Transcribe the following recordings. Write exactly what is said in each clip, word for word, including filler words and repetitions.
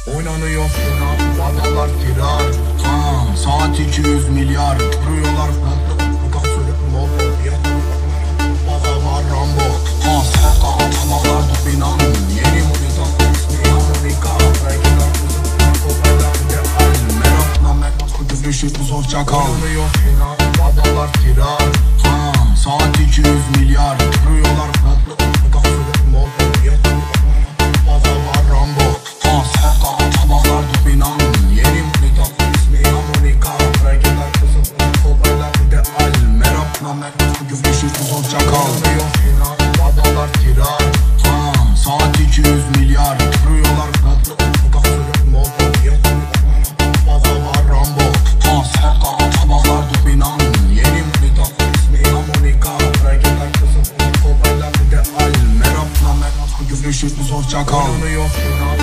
Oynanıyor final, vadalar kirar. Ha, saat iki yüz milyar. Vuruyorlar bu kapsülü motor. Baza var Rambo. Ha, sokak tabaklar binan. Yeni monita ismi Amerika. Rekiler kızım kopyalar ideal. Merak namek küfür şık uzak çakal. Oynanıyor final, vadalar kirar. Ha, saat iki yüz milyar. Vuruyorlar bu kapsülü motor. Baza var Rambo. Ha, sokak tabaklar binan. Yeni monita ismi Amerika. Rekiler kızım kopyalar ideal. Merak namek küfür şık uzak çakal. Oynanıyor final, vadalar kirar. Ha, saat iki yüz milyar. Vuruyorlar bu kapsülü motor. Baza var Rambo. Ha, sokak tabaklar binan. Yeni monita ismi Amerika. Rekiler kızım kopyalar ideal. Merak namek küfür şık uzak çakal. Oynanıyor final.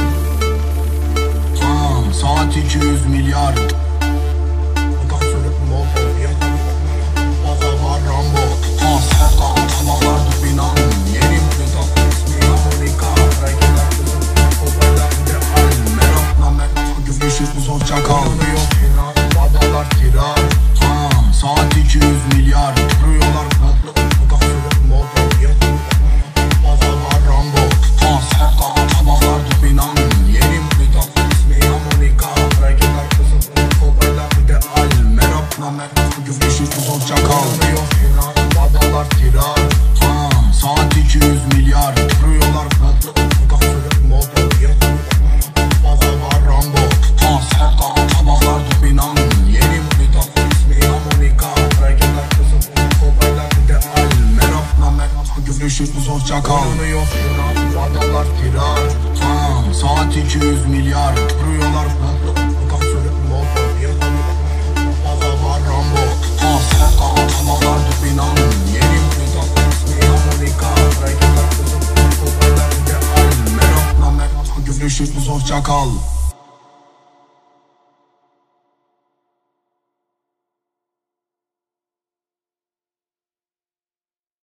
Ha, saat iki yüz milyar. Bu kapsülü motor. Baza var Rambo. Ha, sokak tabaklar binan. Yeni monita ismi Amerika. Rekiler kızım kopyalar ideal. Merak namek küfür şık uzak çakal. Oynanıyor final, vadalar kirar. Ha, saat iki yüz milyar. Vuruyorlar bu kapsülü motor. Baza var Rambo. Ha, sokak tabaklar binan. Yeni monita ismi Amerika. Rekiler kızım kopyalar ideal. Merak namek küfür şık uzak çakal. Oynanıyor final, vadalar kirar. Ha, saat iki yüz milyar. Vuruyorlar bu kapsülü motor. Baza var Rambo. Ha, sokak tabaklar binan. Yeni monita ismi Amerika. Rekiler kızım kopyalar ideal. Merak namek küfür şık uzak çakal. Oynanıyor final, vadalar kirar. Ha, saat iki yüz milyar. Vuruyorlar bu kapsülü motor. Baza var Rambo. Ha, sokak tabaklar binan. Yeni monita ismi Amerika. Rekiler kızım kopyalar ideal. Merak namek küfür şık uzak çakal.